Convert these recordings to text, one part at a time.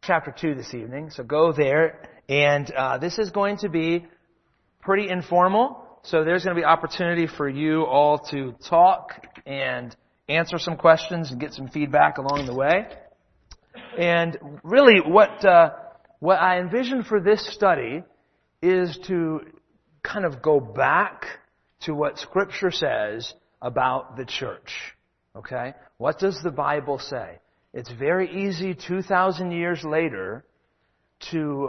chapter 2 this evening, so go there. And this is going to be pretty informal, so there's going to be opportunity for you all to talk and answer some questions and get some feedback along the way. And really what I envision for this study is to kind of go back to what Scripture says about the church. Okay? What does the Bible say? It's very easy 2,000 years later to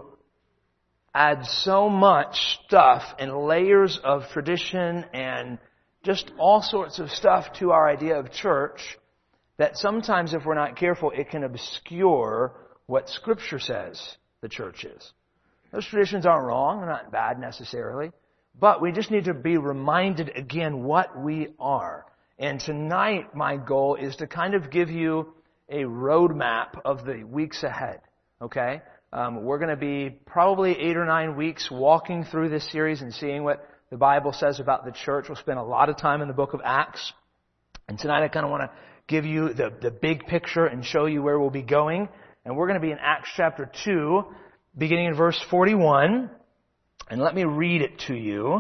add so much stuff and layers of tradition and just all sorts of stuff to our idea of church that sometimes, if we're not careful, it can obscure what Scripture says the church is. Those traditions aren't wrong, they're not bad necessarily, but we just need to be reminded again what we are. And tonight, my goal is to kind of give you a roadmap of the weeks ahead, okay? We're going to be probably 8 or 9 weeks walking through this series and seeing what the Bible says about the church. We'll spend a lot of time in the book of Acts. And tonight I kind of want to give you the big picture and show you where we'll be going. And we're going to be in Acts chapter 2, beginning in verse 41. And let me read it to you.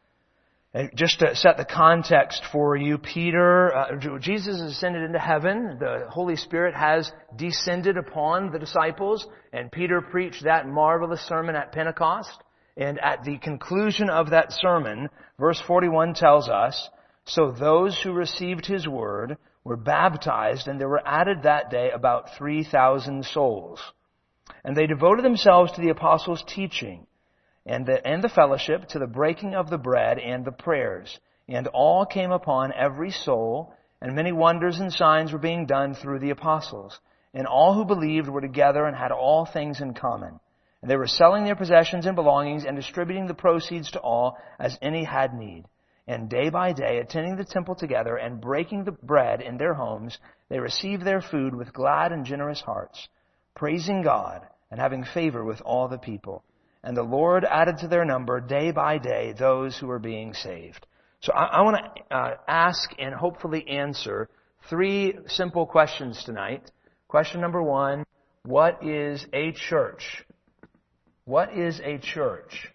And just to set the context for you, Jesus has ascended into heaven. The Holy Spirit has descended upon the disciples. And Peter preached that marvelous sermon at Pentecost. And at the conclusion of that sermon, verse 41 tells us, "So those who received his word were baptized, and there were added that day about 3,000 souls. And they devoted themselves to the apostles' teaching, and the fellowship, to the breaking of the bread and the prayers. And all came upon every soul, and many wonders and signs were being done through the apostles. And all who believed were together and had all things in common. And they were selling their possessions and belongings and distributing the proceeds to all as any had need. And day by day, attending the temple together and breaking the bread in their homes, they received their food with glad and generous hearts, praising God and having favor with all the people. And the Lord added to their number day by day those who were being saved." So I want to ask and hopefully answer 3 simple questions tonight. Question number 1, what is a church? What is a church?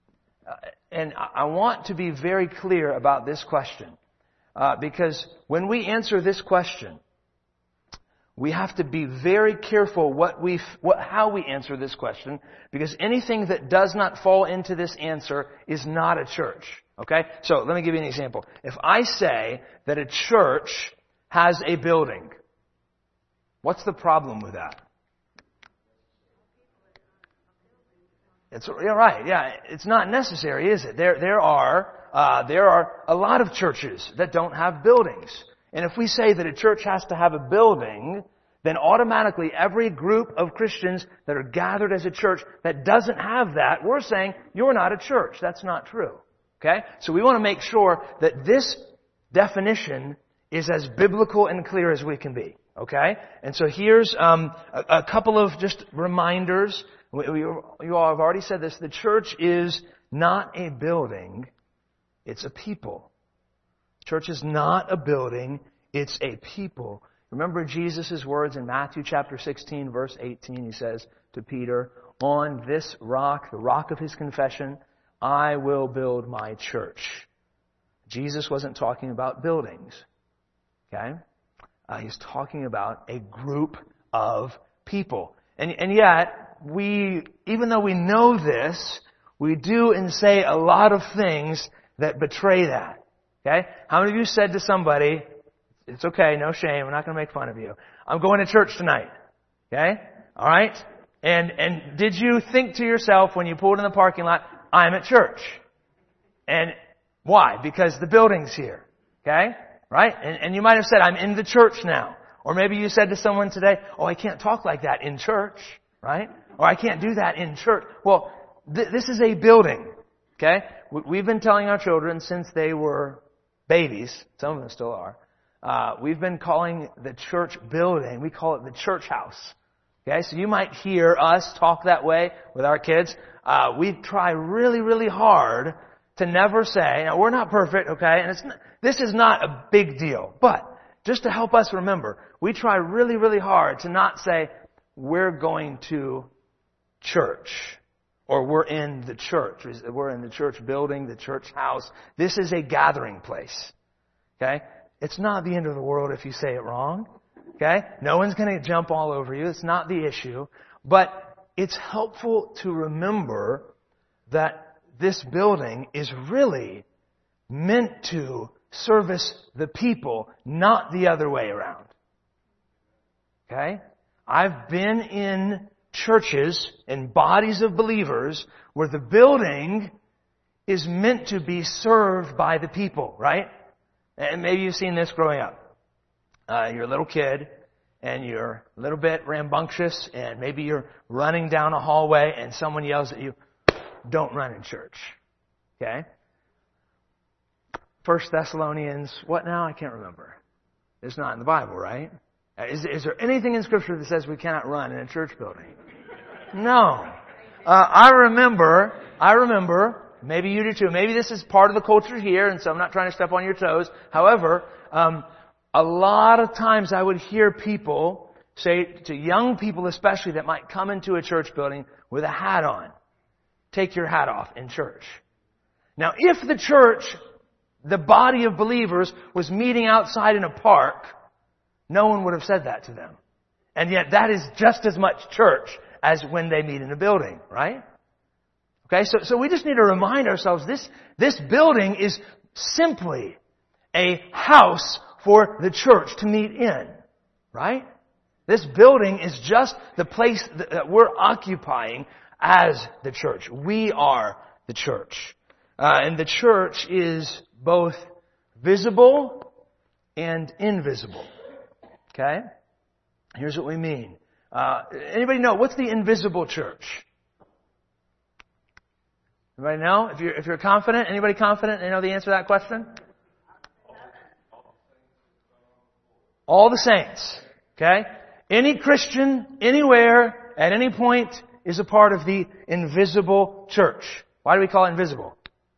And I want to be very clear about this question. Because when we answer this question, we have to be very careful how we answer this question, because anything that does not fall into this answer is not a church. Okay? So let me give you an example. If I say that a church has a building, what's the problem with that? You're right. Yeah, it's not necessary, is it? There are a lot of churches that don't have buildings. And if we say that a church has to have a building, then automatically every group of Christians that are gathered as a church that doesn't have that, we're saying you're not a church. That's not true. Okay? So we want to make sure that this definition is as biblical and clear as we can be. Okay? And so here's a couple of just reminders. You all have already said this. The church is not a building. It's a people. Church is not a building. It's a people. Remember Jesus' words in Matthew chapter 16, verse 18. He says to Peter, "On this rock, the rock of his confession, I will build my church." Jesus wasn't talking about buildings. Okay? He's talking about a group of people. And yet, even though we know this, we do and say a lot of things that betray that. Okay? How many of you said to somebody, "It's okay, no shame, I'm not going to make fun of you. I'm going to church tonight." Okay? Alright? And did you think to yourself when you pulled in the parking lot, "I'm at church"? And why? Because the building's here. Okay? Right? And you might have said, "I'm in the church now." Or maybe you said to someone today, "Oh, I can't talk like that in church." Right? Or "I can't do that in church." Well, this is a building. Okay? We've been telling our children since they were babies, some of them still are, we've been calling the church building, we call it the church house. Okay? So you might hear us talk that way with our kids. We try really, really hard to never say, now we're not perfect, okay? And this is not a big deal. But just to help us remember, we try really, really hard to not say, we're going to church, or we're in the church. We're in the church building, the church house. This is a gathering place. Okay? It's not the end of the world if you say it wrong. Okay? No one's going to jump all over you. It's not the issue. But it's helpful to remember that this building is really meant to service the people, not the other way around. Okay? I've been in churches and bodies of believers where the building is meant to be served by the people, right? And maybe you've seen this growing up. You're a little kid and you're a little bit rambunctious and maybe you're running down a hallway and someone yells at you, "Don't run in church." Okay? 1 Thessalonians, what now? I can't remember. It's not in the Bible, right? Is there anything in Scripture that says we cannot run in a church building? No. I remember, maybe you do too, maybe this is part of the culture here, and so I'm not trying to step on your toes. However, a lot of times I would hear people say to young people especially that might come into a church building with a hat on, "Take your hat off in church." Now, if the church, the body of believers, was meeting outside in a park, no one would have said that to them. And yet that is just as much church as when they meet in a building, right? Okay, so we just need to remind ourselves this building is simply a house for the church to meet in, right? This building is just the place that we're occupying as the church. We are the church. And the church is both visible and invisible. Okay? Here's what we mean. Anybody know, what's the invisible church? Anybody know? If you're confident, anybody confident they know the answer to that question? All the saints. Okay? Any Christian, anywhere, at any point, is a part of the invisible church. Why do we call it invisible?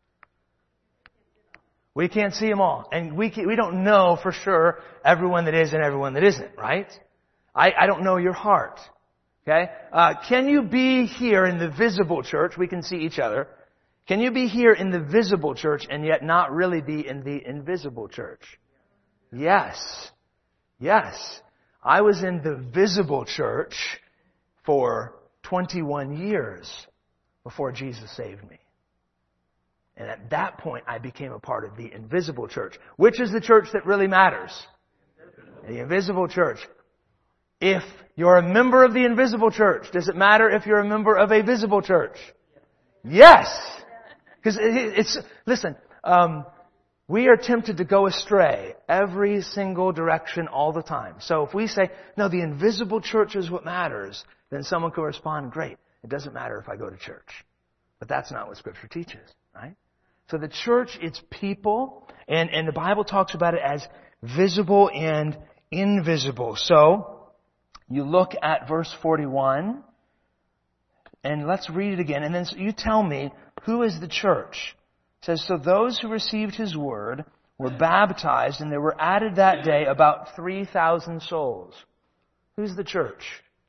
We can't see them all. And we don't know for sure everyone that is and everyone that isn't, right? I don't know your heart. Okay? Can you be here in the visible church? We can see each other. Can you be here in the visible church and yet not really be in the invisible church? Yes. Yes. I was in the visible church for 21 years before Jesus saved me. And at that point, I became a part of the invisible church. Which is the church that really matters? The invisible church. If you're a member of the invisible church, does it matter if you're a member of a visible church? Yes! Because listen, we are tempted to go astray every single direction all the time. So if we say, no, the invisible church is what matters, then someone could respond, great, it doesn't matter if I go to church. But that's not what Scripture teaches, right? So the church, it's people, and the Bible talks about it as visible and invisible. So, you look at verse 41, and let's read it again, and then you tell me, who is the church? It says, so those who received His word were baptized, and there were added that day about 3,000 souls. Who's the church?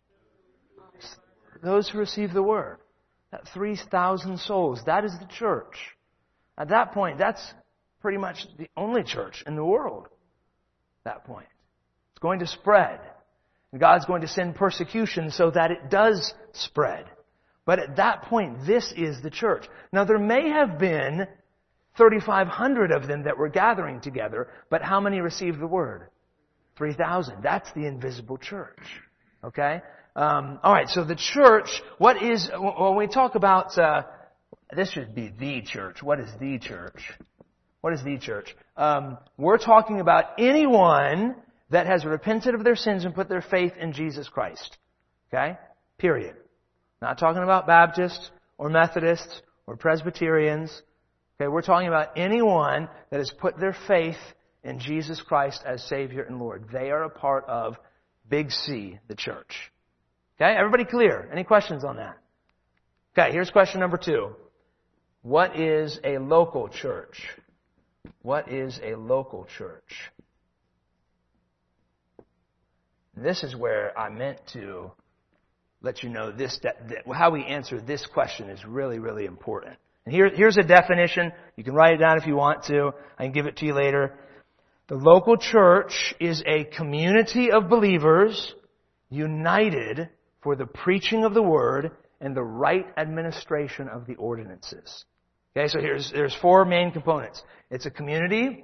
Those who received the word. That 3,000 souls, that is the church. At that point, that's pretty much the only church in the world. At that point. It's going to spread. And God's going to send persecution so that it does spread. But at that point, this is the church. Now, there may have been 3,500 of them that were gathering together, but how many received the word? 3,000. That's the invisible church. Okay? Alright, so the church, what is, when we talk about, this should be the church. What is the church? What is the church? We're talking about anyone that has repented of their sins and put their faith in Jesus Christ. Okay? Period. Not talking about Baptists or Methodists or Presbyterians. Okay, we're talking about anyone that has put their faith in Jesus Christ as Savior and Lord. They are a part of Big C, the church. Okay, everybody clear? Any questions on that? Okay, here's question number 2. What is a local church? What is a local church? This is where I meant to let you know how we answer this question is really, really important. And here's a definition. You can write it down if you want to. I can give it to you later. The local church is a community of believers united for the preaching of the word and the right administration of the ordinances. Okay, so there's four main components. It's a community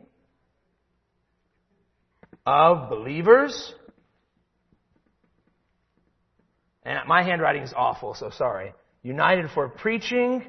of believers. And my handwriting is awful, so sorry. United for preaching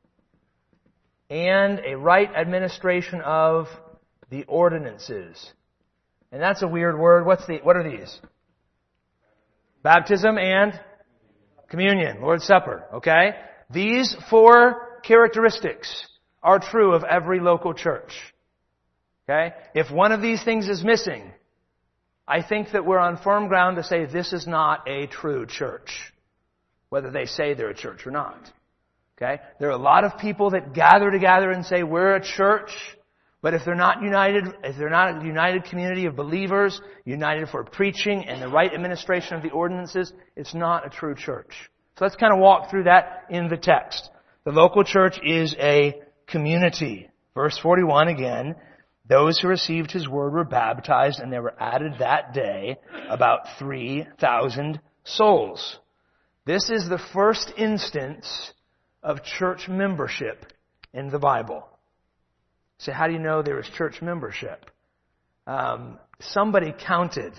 and a right administration of the ordinances. And that's a weird word. What are these? Baptism and communion, Lord's Supper, okay? These four characteristics are true of every local church. Okay? If one of these things is missing, I think that we're on firm ground to say this is not a true church, whether they say they're a church or not. Okay? There are a lot of people that gather together and say we're a church, but if they're not a united community of believers, united for preaching and the right administration of the ordinances, it's not a true church. So let's kind of walk through that in the text. The local church is a community. Verse 41 again, those who received His word were baptized, and there were added that day about 3,000 souls. This is the first instance of church membership in the Bible. So how do you know there was church membership? Somebody counted.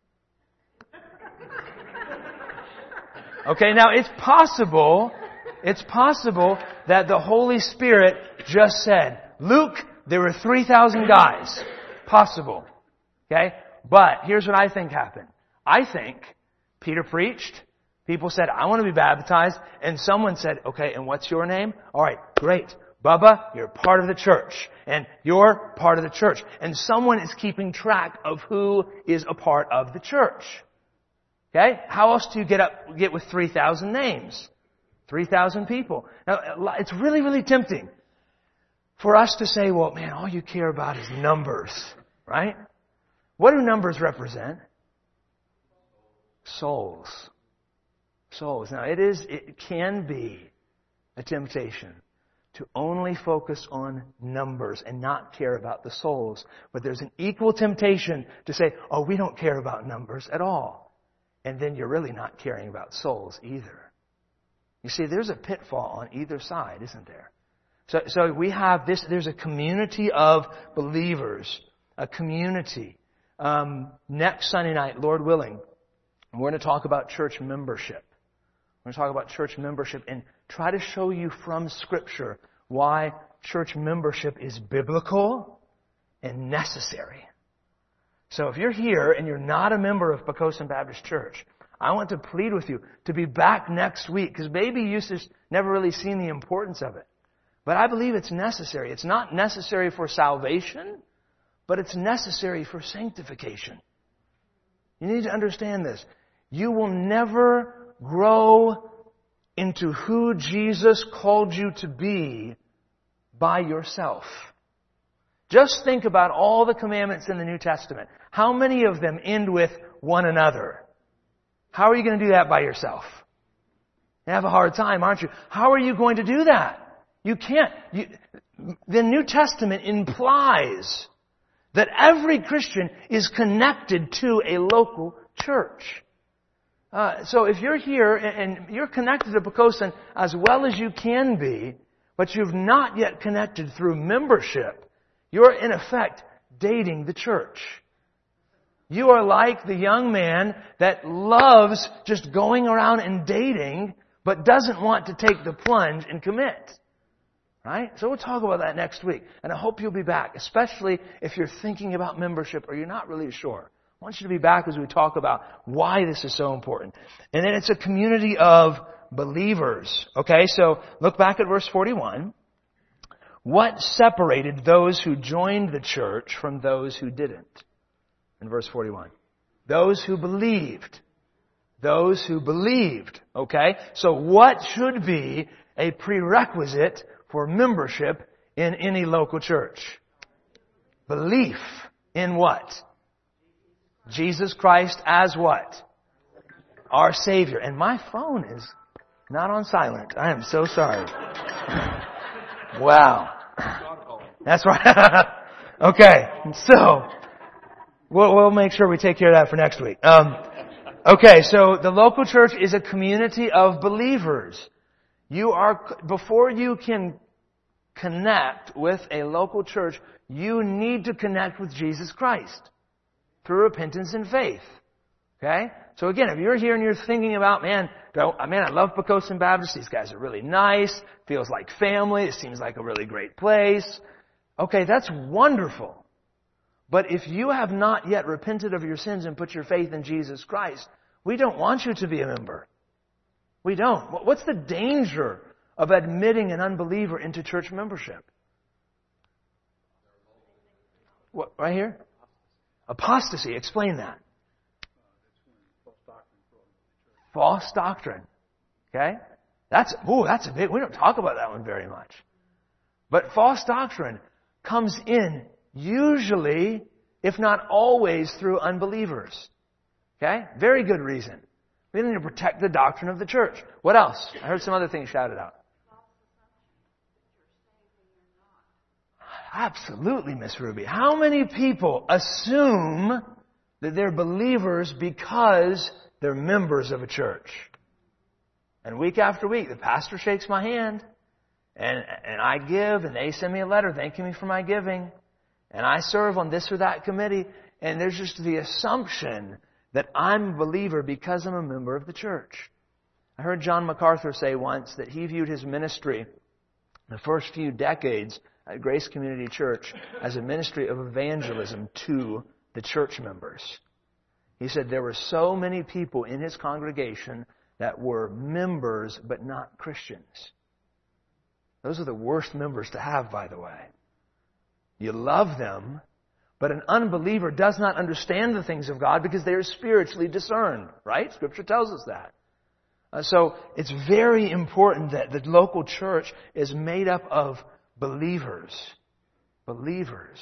Okay, now it's possible that the Holy Spirit just said, Luke, there were 3,000 guys. Possible. Okay? But here's what I think happened. I think Peter preached. People said, I want to be baptized. And someone said, okay, and what's your name? All right, great. Bubba, you're part of the church. And you're part of the church. And someone is keeping track of who is a part of the church. Okay? How else do you get with 3,000 names? 3,000 people. Now, it's really, really tempting for us to say, well, man, all you care about is numbers, right? What do numbers represent? Souls. Souls. Now, it can be a temptation to only focus on numbers and not care about the souls. But there's an equal temptation to say, oh, we don't care about numbers at all. And then you're really not caring about souls either. You see, there's a pitfall on either side, isn't there? So we have this, there's a community of believers, a community. Next Sunday night, Lord willing, we're going to talk about church membership. We're going to talk about church membership and try to show you from Scripture why church membership is biblical and necessary. So if you're here and you're not a member of Poquoson Baptist Church, I want to plead with you to be back next week, because maybe you've just never really seen the importance of it. But I believe it's necessary. It's not necessary for salvation, but it's necessary for sanctification. You need to understand this. You will never grow into who Jesus called you to be by yourself. Just think about all the commandments in the New Testament. How many of them end with one another? How are you going to do that by yourself? You have a hard time, aren't you? How are you going to do that? You can't. The New Testament implies that every Christian is connected to a local church. So if you're here and you're connected to Poquoson as well as you can be, but you've not yet connected through membership, you're in effect dating the church. You are like the young man that loves just going around and dating, but doesn't want to take the plunge and commit. Right? So we'll talk about that next week. And I hope you'll be back, especially if you're thinking about membership or you're not really sure. I want you to be back as we talk about why this is so important. And then it's a community of believers. Okay, so look back at verse 41. What separated those who joined the church from those who didn't? In verse 41. Those who believed. Those who believed. Okay, so what should be a prerequisite for membership in any local church? Belief in what? Jesus Christ as what? our Savior. And my phone is not on silent. I am so sorry. Wow. That's right. Okay. So, we'll make sure we take care of that for next week. Okay, so the local church is a community of believers. Before you can connect with a local church, you need to connect with Jesus Christ through repentance and faith. Okay? So again, if you're here and you're thinking about, man, I love Poquoson Baptist. These guys are really nice. Feels like family. It seems like a really great place. Okay, that's wonderful. But if you have not yet repented of your sins and put your faith in Jesus Christ, we don't want you to be a member. We don't. What's the danger of admitting an unbeliever into church membership? What, right here? Apostasy. Explain that. False doctrine. Okay? That's a big, we don't talk about that one very much. But false doctrine comes in usually, if not always, through unbelievers. Okay? Very good reason. We need to protect the doctrine of the church. What else? I heard some other things shouted out. Absolutely, Miss Ruby. How many people assume that they're believers because they're members of a church? And week after week, the pastor shakes my hand, and I give, and they send me a letter thanking me for my giving, and I serve on this or that committee, and there's just the assumption that I'm a believer because I'm a member of the church. I heard John MacArthur say once that he viewed his ministry the first few decades at Grace Community Church as a ministry of evangelism to the church members. He said there were so many people in his congregation that were members but not Christians. Those are the worst members to have, by the way. You love them, but an unbeliever does not understand the things of God because they are spiritually discerned, right? Scripture tells us that. So it's very important that the local church is made up of believers. Believers.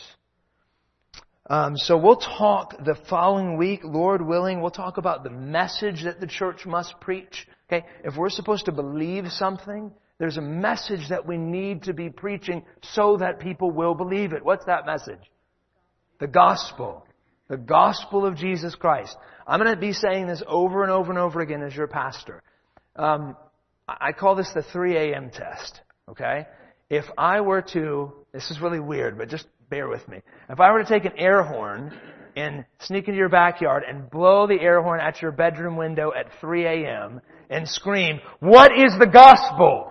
So we'll talk the following week, Lord willing, we'll talk about the message that the church must preach. Okay? If we're supposed to believe something, there's a message that we need to be preaching so that people will believe it. What's that message? The gospel. The gospel of Jesus Christ. I'm going to be saying this over and over and over again as your pastor. I call this the 3 a.m. test. Okay? If I were to, this is really weird, but just bear with me. If I were to take an air horn and sneak into your backyard and blow the air horn at your bedroom window at 3 a.m. and scream, "What is the gospel?"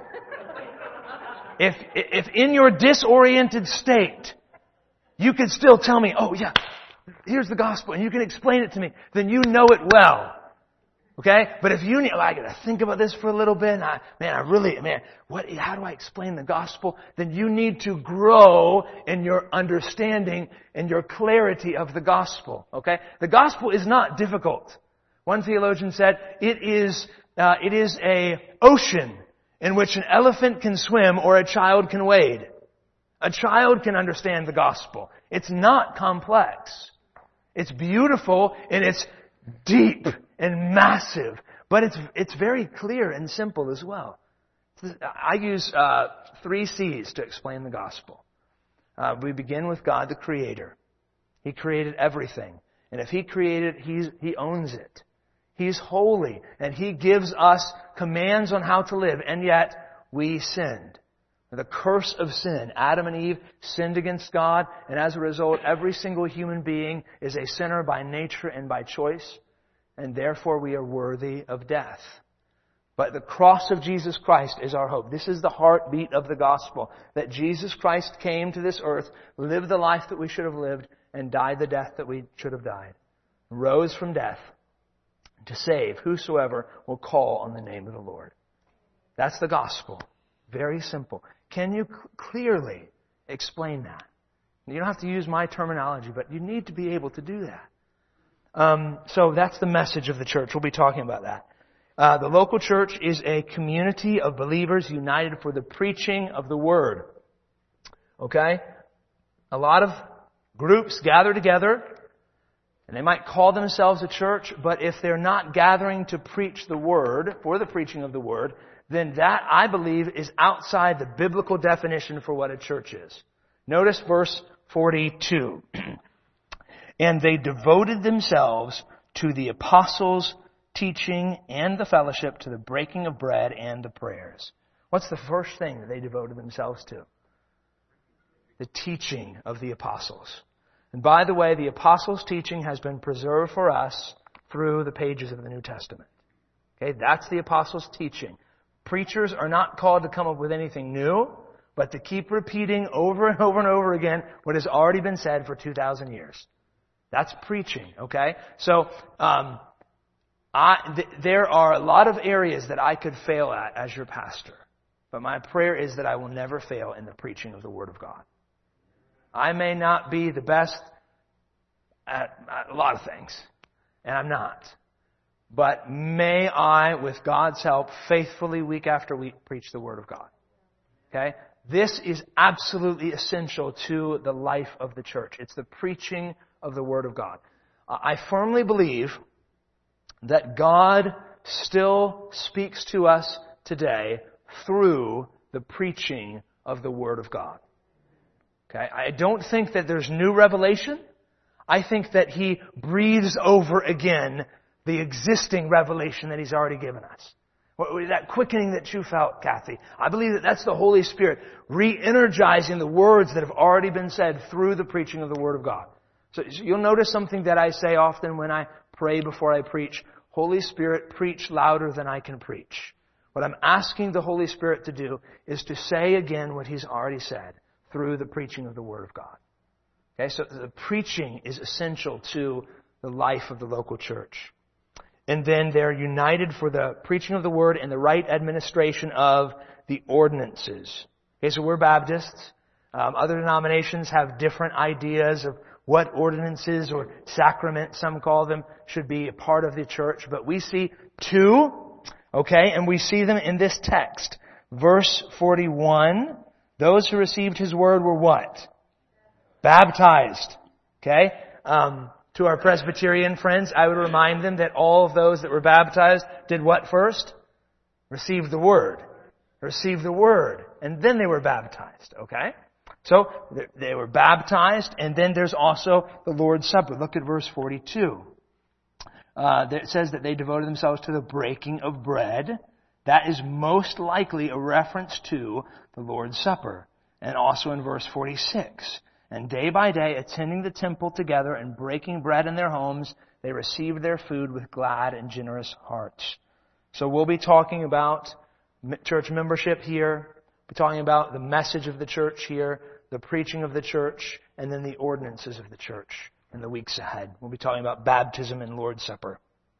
If in your disoriented state, you can still tell me, "Oh yeah, here's the gospel," and you can explain it to me, then you know it well. Okay? But if you need, I gotta think about this for a little bit, and how do I explain the gospel? Then you need to grow in your understanding and your clarity of the gospel. Okay? The gospel is not difficult. One theologian said, it is a ocean in which an elephant can swim or a child can wade. A child can understand the gospel. It's not complex. It's beautiful and it's deep and massive, but it's very clear and simple as well. I use 3 C's to explain the gospel. We begin with God, the Creator. He created everything, and if He created it, He owns it. He's holy, and He gives us commands on how to live, and yet we sinned. The curse of sin. Adam and Eve sinned against God, and as a result, every single human being is a sinner by nature and by choice, and therefore we are worthy of death. But the cross of Jesus Christ is our hope. This is the heartbeat of the gospel, that Jesus Christ came to this earth, lived the life that we should have lived, and died the death that we should have died. Rose from death to save whosoever will call on the name of the Lord. That's the gospel. Very simple. Can you clearly explain that? You don't have to use my terminology, but you need to be able to do that. So that's the message of the church. We'll be talking about that. The local church is a community of believers united for the preaching of the Word. Okay? A lot of groups gather together And they might call themselves a church, but if they're not gathering to preach the Word, for the preaching of the Word, then that, I believe, is outside the biblical definition for what a church is. Notice verse 42. And they devoted themselves to the apostles' teaching and the fellowship, to the breaking of bread and the prayers. What's the first thing that they devoted themselves to? The teaching of the apostles. And by the way, the apostles' teaching has been preserved for us through the pages of the New Testament. Okay, that's the apostles' teaching. Preachers are not called to come up with anything new, but to keep repeating over and over and over again what has already been said for 2,000 years. That's preaching, okay? So, there are a lot of areas that I could fail at as your pastor. But my prayer is that I will never fail in the preaching of the Word of God. I may not be the best at a lot of things, and I'm not. But may I, with God's help, faithfully week after week preach the Word of God. Okay? This is absolutely essential to the life of the church. It's the preaching of the Word of God. I firmly believe that God still speaks to us today through the preaching of the Word of God. Okay? I don't think that there's new revelation. I think that He breathes over again the existing revelation that He's already given us. That quickening that you felt, Kathy, I believe that that's the Holy Spirit re-energizing the words that have already been said through the preaching of the Word of God. So you'll notice something that I say often when I pray before I preach. Holy Spirit, preach louder than I can preach. What I'm asking the Holy Spirit to do is to say again what He's already said through the preaching of the Word of God. Okay, so the preaching is essential to the life of the local church. And then they're united for the preaching of the Word and the right administration of the ordinances. Okay, so we're Baptists. Other denominations have different ideas of what ordinances or sacraments, some call them, should be a part of the church. But we see two, okay, and we see them in this text. Verse 41, those who received His Word were what? Baptized. Okay? To our Presbyterian friends, I would remind them that all of those that were baptized did what first? Received the Word. Received the Word. And then they were baptized. Okay? So, they were baptized, and then there's also the Lord's Supper. Look at verse 42. It says that they devoted themselves to the breaking of bread. That is most likely a reference to the Lord's Supper. And also in verse 46. And day by day, attending the temple together and breaking bread in their homes, they received their food with glad and generous hearts. So we'll be talking about church membership here. We're talking about the message of the church here, the preaching of the church, and then the ordinances of the church in the weeks ahead. We'll be talking about baptism and Lord's Supper.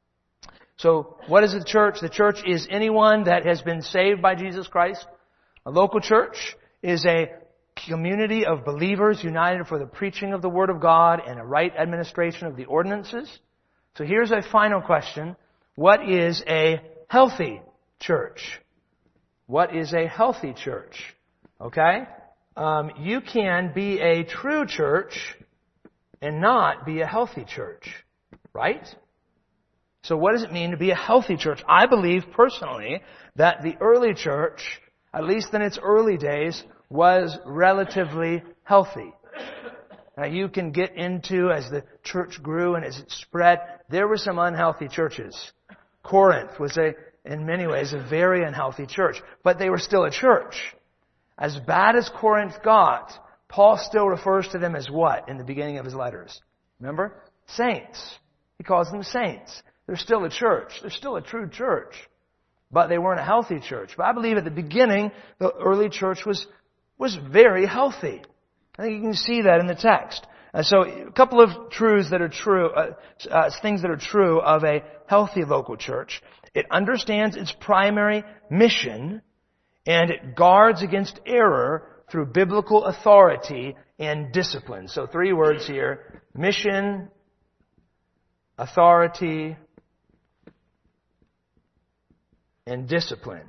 So what is the church? The church is anyone that has been saved by Jesus Christ. A local church is a community of believers united for the preaching of the Word of God and a right administration of the ordinances. So here's a final question. What is a healthy church? What is a healthy church? Okay? You can be a true church and not be a healthy church. Right? So what does it mean to be a healthy church? I believe personally that the early church, at least in its early days, was relatively healthy. Now you can get into, as the church grew and as it spread, there were some unhealthy churches. Corinth was in many ways, a very unhealthy church. But they were still a church. As bad as Corinth got, Paul still refers to them as what in the beginning of his letters? Remember? Saints. He calls them saints. They're still a church. They're still a true church. But they weren't a healthy church. But I believe at the beginning, the early church was very healthy. I think you can see that in the text. So a couple of truths that are true, things that are true of a healthy local church. It understands its primary mission, and it guards against error through biblical authority and discipline. So 3 words here: mission, authority, and discipline.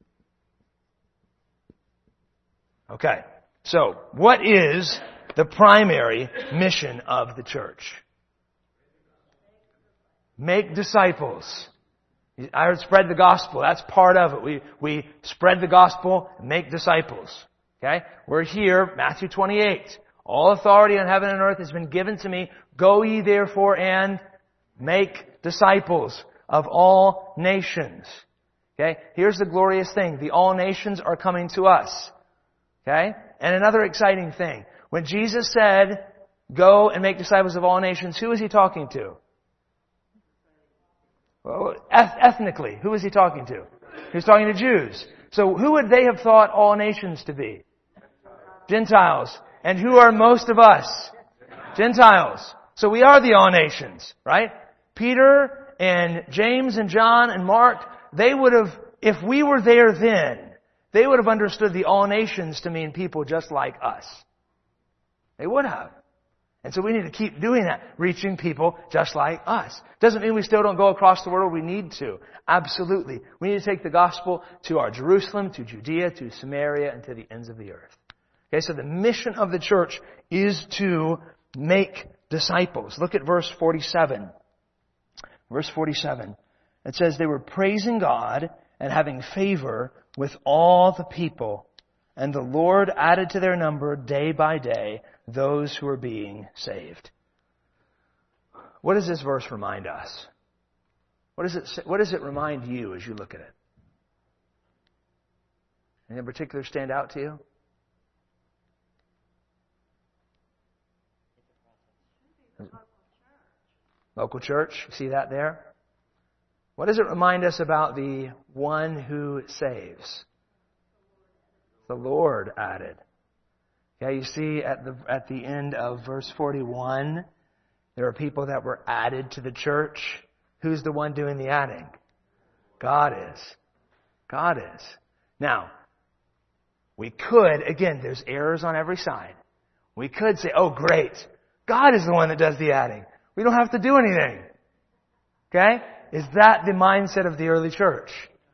Okay, so what is the primary mission of the church? make disciples. I would spread the gospel. That's part of it. We spread the gospel and make disciples. Okay? We're here, Matthew 28. All authority on heaven and earth has been given to me. Go ye therefore and make disciples of all nations. Okay? Here's the glorious thing. The all nations are coming to us. Okay? And another exciting thing. When Jesus said, go and make disciples of all nations, who is He talking to? Well, ethnically, who is He talking to? He was talking to Jews. So who would they have thought all nations to be? Gentiles. And who are most of us? Gentiles. So we are the all nations, right? Peter and James and John and Mark, they would have, if we were there then, they would have understood the all nations to mean people just like us. They would have. And so we need to keep doing that, reaching people just like us. Doesn't mean we still don't go across the world. We need to. Absolutely. We need to take the gospel to our Jerusalem, to Judea, to Samaria, and to the ends of the earth. Okay, so the mission of the church is to make disciples. Look at verse 47. Verse 47. It says, they were praising God and having favor with all the people. And the Lord added to their number day by day those who are being saved. What does this verse remind us? What does it remind you as you look at it? Anything in particular stand out to you? Local church. See that there? What does it remind us about the one who saves? The Lord added. Yeah, you see at the end of verse 41, there are people that were added to the church. Who's the one doing the adding? God is. God is. Now, we could, again, there's errors on every side. We could say, oh great, God is the one that does the adding. We don't have to do anything. Okay? Is that the mindset of the early church?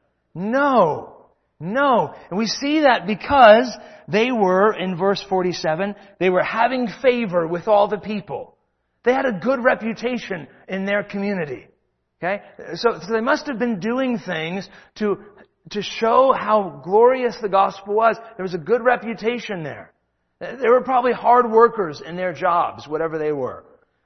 No. No. And we see that because they were, in verse 47, they were having favor with all the people. They had a good reputation in their community. Okay? So they must have been doing things to show how glorious the gospel was. There was a good reputation there. They were probably hard workers in their jobs, whatever they were.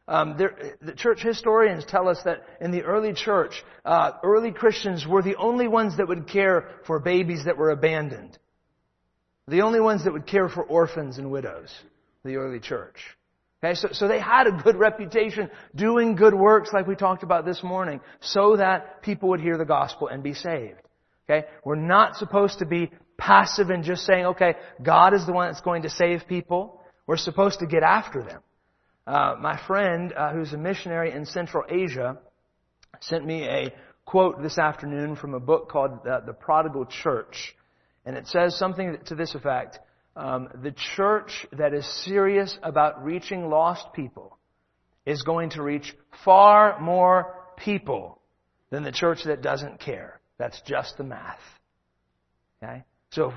The church historians tell us that in the early church, early Christians were the only ones that would care for babies that were abandoned. The only ones that would care for orphans and widows. The early church. Okay, so they had a good reputation doing good works like we talked about this morning so that people would hear the gospel and be saved. Okay, we're not supposed to be passive and just saying, okay, God is the one that's going to save people. We're supposed to get after them. My friend, who's a missionary in Central Asia, sent me a quote this afternoon from a book called The Prodigal Church. And it says something to this effect. The church that is serious about reaching lost people is going to reach far more people than the church that doesn't care. That's just the math. Okay? So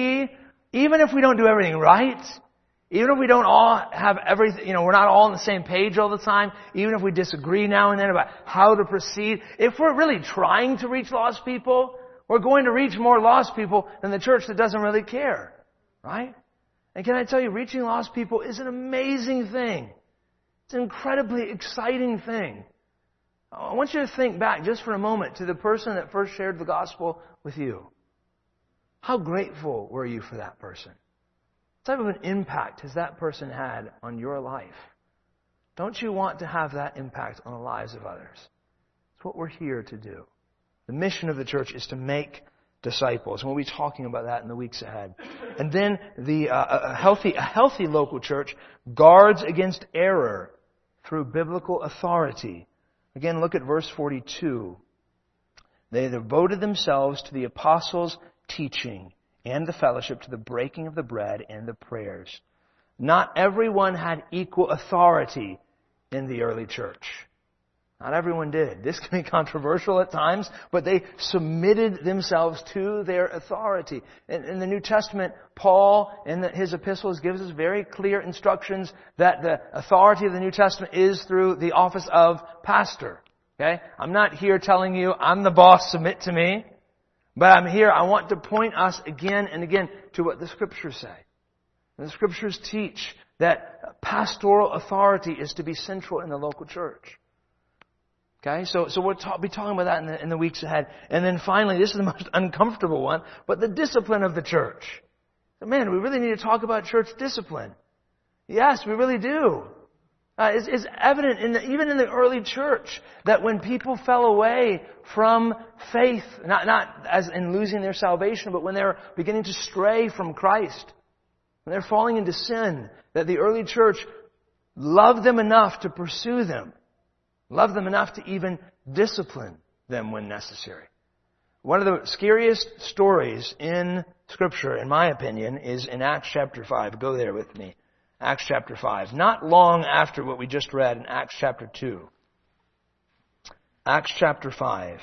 even if we don't do everything right, even if we don't all have everything, we're not all on the same page all the time, even if we disagree now and then about how to proceed, if we're really trying to reach lost people, we're going to reach more lost people than the church that doesn't really care. Right? And can I tell you, reaching lost people is an amazing thing. It's an incredibly exciting thing. I want you to think back just for a moment to the person that first shared the gospel with you. How grateful were you for that person? What type of an impact has that person had on your life? Don't you want to have that impact on the lives of others? It's what we're here to do. The mission of the church is to make disciples. And we'll be talking about that in the weeks ahead. And then a healthy local church guards against error through biblical authority. Again, look at verse 42. They devoted themselves to the apostles' teaching and the fellowship, to the breaking of the bread and the prayers. Not everyone had equal authority in the early church. Not everyone did. This can be controversial at times, but they submitted themselves to their authority. In the New Testament, Paul, in his epistles, gives us very clear instructions that the authority of the New Testament is through the office of pastor. Okay? I'm not here telling you, I'm the boss, submit to me. But I'm here, I want to point us again and again to what the Scriptures say. And the Scriptures teach that pastoral authority is to be central in the local church. Okay? So we'll be talking about that in the weeks ahead. And then finally, this is the most uncomfortable one, but the discipline of the church. Man, we really need to talk about church discipline. Yes, we really do. It's evident even in the early church that when people fell away from faith, not as in losing their salvation, but when they're beginning to stray from Christ, when they're falling into sin, that the early church loved them enough to pursue them, loved them enough to even discipline them when necessary. One of the scariest stories in Scripture, in my opinion, is in Acts chapter 5. Go there with me. Acts chapter 5. Not long after what we just read in Acts chapter 2. Acts chapter 5. It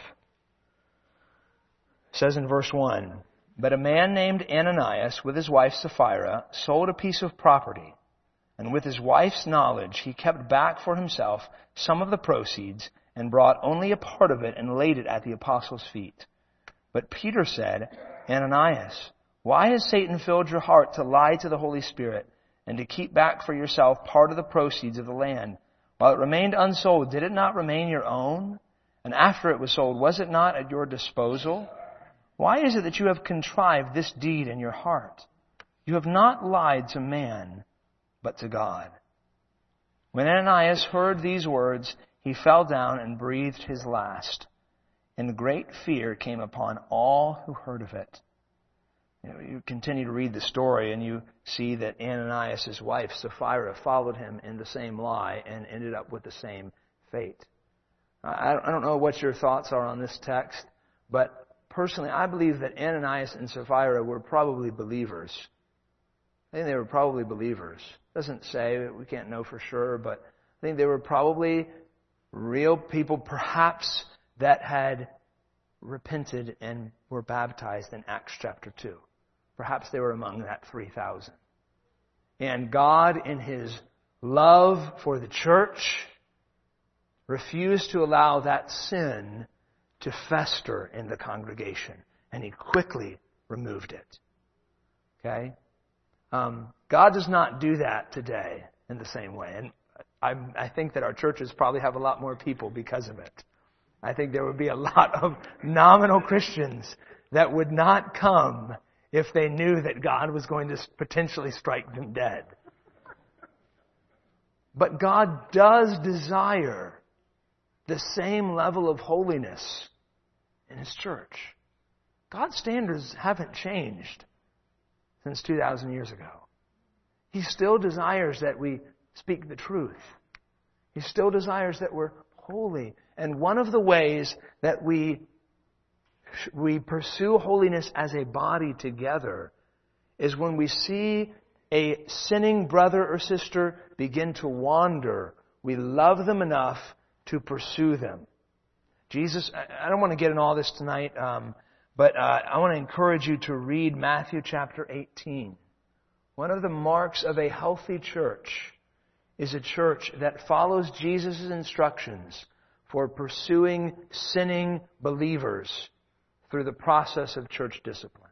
says in verse 1, "But a man named Ananias with his wife Sapphira sold a piece of property, and with his wife's knowledge he kept back for himself some of the proceeds and brought only a part of it and laid it at the apostles' feet. But Peter said, 'Ananias, why has Satan filled your heart to lie to the Holy Spirit and to keep back for yourself part of the proceeds of the land? While it remained unsold, did it not remain your own? And after it was sold, was it not at your disposal? Why is it that you have contrived this deed in your heart? You have not lied to man, but to God.' When Ananias heard these words, he fell down and breathed his last. And great fear came upon all who heard of it." You continue to read the story and you see that Ananias' wife, Sapphira, followed him in the same lie and ended up with the same fate. I don't know what your thoughts are on this text, but personally I believe that Ananias and Sapphira were probably believers. I think they were probably believers. Doesn't say, we can't know for sure, but I think they were probably real people perhaps that had repented and were baptized in Acts chapter 2. Perhaps they were among that 3,000. And God, in His love for the church, refused to allow that sin to fester in the congregation. And He quickly removed it. Okay? God does not do that today in the same way. And I think that our churches probably have a lot more people because of it. I think there would be a lot of nominal Christians that would not come if they knew that God was going to potentially strike them dead. But God does desire the same level of holiness in His church. God's standards haven't changed since 2,000 years ago. He still desires that we speak the truth. He still desires that we're holy. And one of the ways that we pursue holiness as a body together is when we see a sinning brother or sister begin to wander, we love them enough to pursue them. Jesus, I don't want to get in all this tonight, but I want to encourage you to read Matthew chapter 18. One of the marks of a healthy church is a church that follows Jesus' instructions for pursuing sinning believers through the process of church discipline.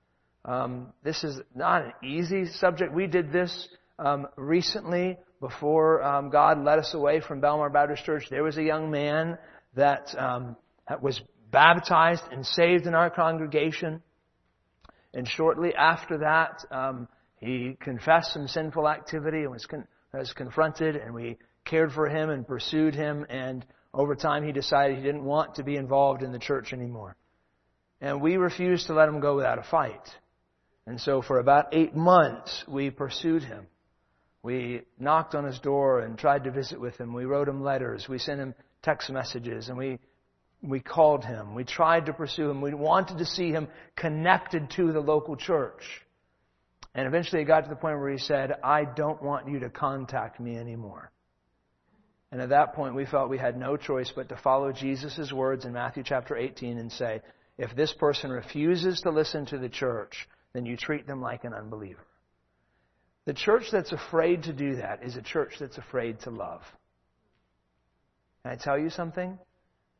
This is not an easy subject. We did this recently before God led us away from Belmar Baptist Church. There was a young man that was baptized and saved in our congregation. And shortly after that, he confessed some sinful activity and was confronted, and we cared for him and pursued him. And over time, he decided he didn't want to be involved in the church anymore. And we refused to let him go without a fight. And so for about 8 months, we pursued him. We knocked on his door and tried to visit with him. We wrote him letters. We sent him text messages. And we called him. We tried to pursue him. We wanted to see him connected to the local church. And eventually it got to the point where he said, "I don't want you to contact me anymore." And at that point, we felt we had no choice but to follow Jesus' words in Matthew chapter 18 and say, if this person refuses to listen to the church, then you treat them like an unbeliever. The church that's afraid to do that is a church that's afraid to love. Can I tell you something?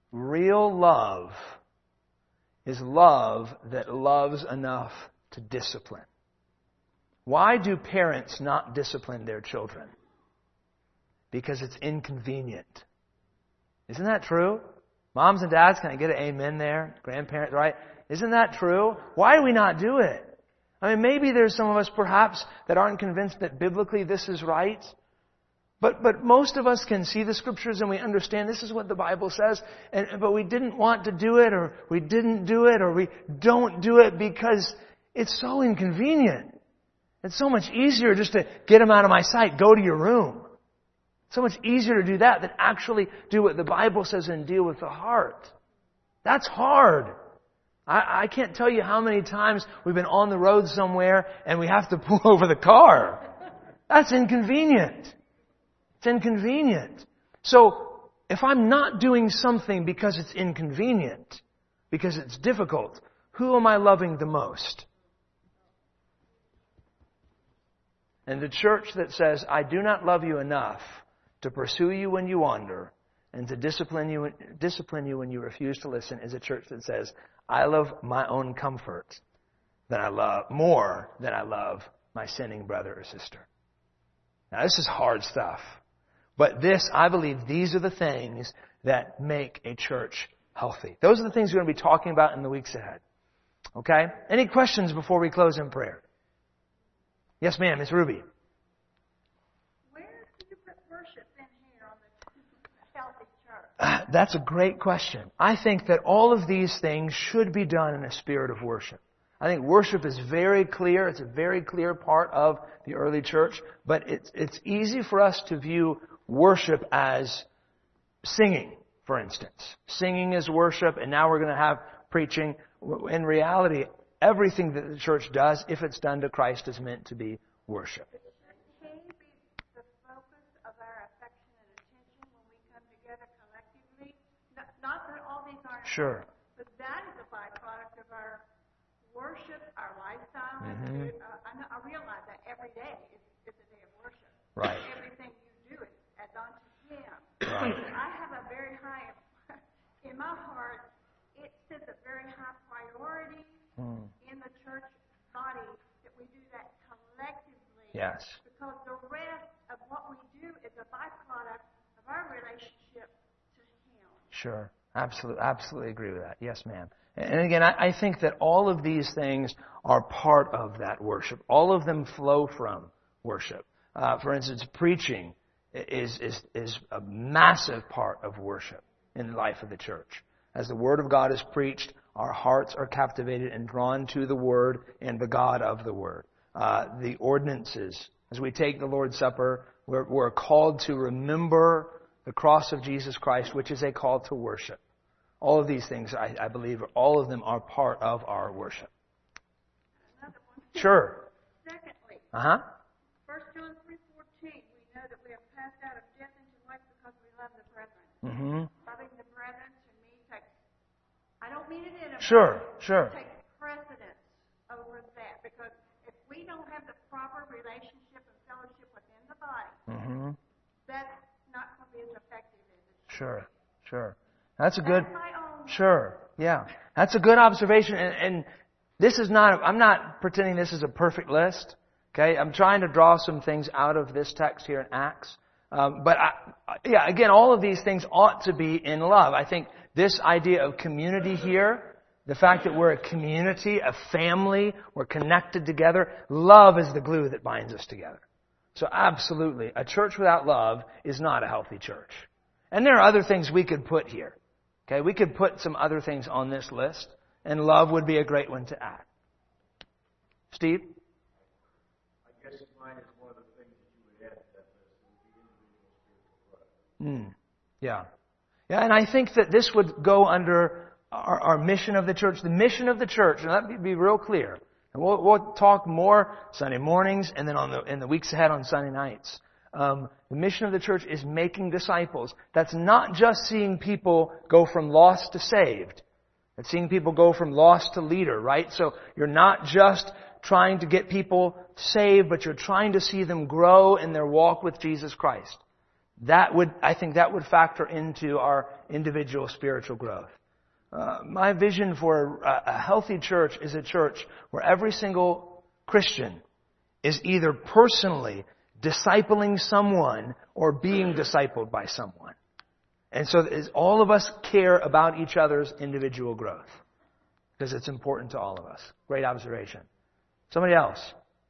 Real love is love that loves enough to discipline. Why do parents not discipline their children? Because it's inconvenient. Isn't that true? Moms and dads, can I get an amen there? Grandparents, right? Isn't that true? Why do we not do it? I mean, maybe there's some of us perhaps that aren't convinced that biblically this is right. But most of us can see the Scriptures and we understand this is what the Bible says, but we didn't want to do it, or we didn't do it, or we don't do it because it's so inconvenient. It's so much easier just to get them out of my sight, go to your room. It's so much easier to do that than actually do what the Bible says and deal with the heart. That's hard. I can't tell you how many times we've been on the road somewhere and we have to pull over the car. That's inconvenient. It's inconvenient. So, if I'm not doing something because it's inconvenient, because it's difficult, who am I loving the most? And the church that says, I do not love you enough to pursue you when you wander and to discipline you when you refuse to listen, is a church that says, I love my own comfort more than I love my sinning brother or sister. Now, this is hard stuff. But I believe these are the things that make a church healthy. Those are the things we're going to be talking about in the weeks ahead. Okay? Any questions before we close in prayer? Yes, ma'am. Miss Ruby. Where do you put worship in here on the healthy church? That's a great question. I think that all of these things should be done in a spirit of worship. I think worship is very clear. It's a very clear part of the early church. But it's easy for us to view worship as singing, for instance. Singing is worship, and now we're going to have preaching. In reality, everything that the church does, if it's done to Christ, is meant to be worship. Can He be the focus of our affection and attention when we come together collectively? Not that all these aren't, Sure. but that is a byproduct of our worship, our lifestyle. Mm-hmm. I realize that every day is a day of worship. Right. Everything you do is as unto Him. Right. I have a very high, in my heart, it sets a very high priority in the church body that we do that collectively. Yes. Because the rest of what we do is a byproduct of our relationship to Him. Sure. Absolutely agree with that. Yes, ma'am. And again, I think that all of these things are part of that worship. All of them flow from worship. For instance, preaching is a massive part of worship in the life of the church. As the Word of God is preached, our hearts are captivated and drawn to the Word and the God of the Word. The ordinances, as we take the Lord's Supper, we're called to remember the cross of Jesus Christ, which is a call to worship. All of these things, I believe, all of them are part of our worship. Another one. Sure. Secondly, 1 John 3:14, we know that we have passed out of death into life because we love the brethren. Mm-hmm. Loving the brethren to me takes, I don't mean it in a Sure. takes precedence over that, because if we don't have the proper relationship and fellowship within the body, that's not going to be as effective as it should. Sure. That's a good. That's my own. Sure. Yeah. That's a good observation. And this is not, I'm not pretending this is a perfect list. Okay. I'm trying to draw some things out of this text here in Acts. Again, all of these things ought to be in love. I think this idea of community here, the fact that we're a community, a family, we're connected together, love is the glue that binds us together. So absolutely, a church without love is not a healthy church. And there are other things we could put here. Okay, we could put some other things on this list, and love would be a great one to add. Steve? I guess mine is one of the things that you would add to that list, the individual spiritual growth. Yeah, and I think that this would go under our mission of the church. The mission of the church, and let me be real clear, and we'll talk more Sunday mornings and then in the weeks ahead on Sunday nights. The mission of the church is making disciples. That's not just seeing people go from lost to saved. It's seeing people go from lost to leader, right? So you're not just trying to get people saved, but you're trying to see them grow in their walk with Jesus Christ. I think that would factor into our individual spiritual growth. My vision for a healthy church is a church where every single Christian is either personally discipling someone or being discipled by someone. And so all of us care about each other's individual growth because it's important to all of us. Great observation. Somebody else.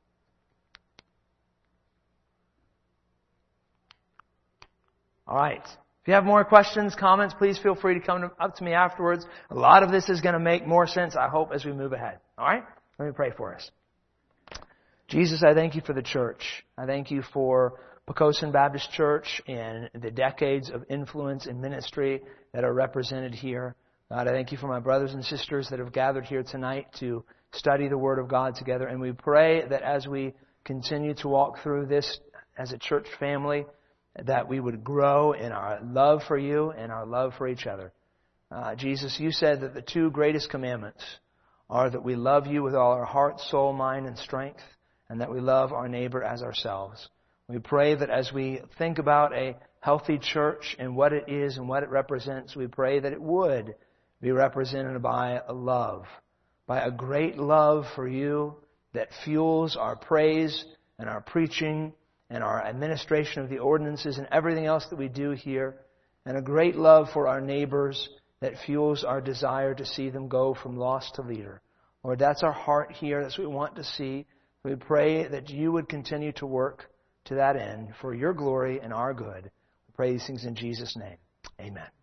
All right. If you have more questions, comments, please feel free to come up to me afterwards. A lot of this is going to make more sense, I hope, as we move ahead. All right? Let me pray for us. Jesus, I thank you for the church. I thank you for Poquoson Baptist Church and the decades of influence and ministry that are represented here. God, I thank you for my brothers and sisters that have gathered here tonight to study the Word of God together. And we pray that as we continue to walk through this as a church family, that we would grow in our love for you and our love for each other. Jesus, you said that the two greatest commandments are that we love you with all our heart, soul, mind, and strength, and that we love our neighbor as ourselves. We pray that as we think about a healthy church and what it is and what it represents, we pray that it would be represented by a love, by a great love for you that fuels our praise and our preaching and our administration of the ordinances and everything else that we do here, and a great love for our neighbors that fuels our desire to see them go from lost to leader. Lord, that's our heart here. That's what we want to see. We pray that you would continue to work to that end for your glory and our good. We pray these things in Jesus' name. Amen.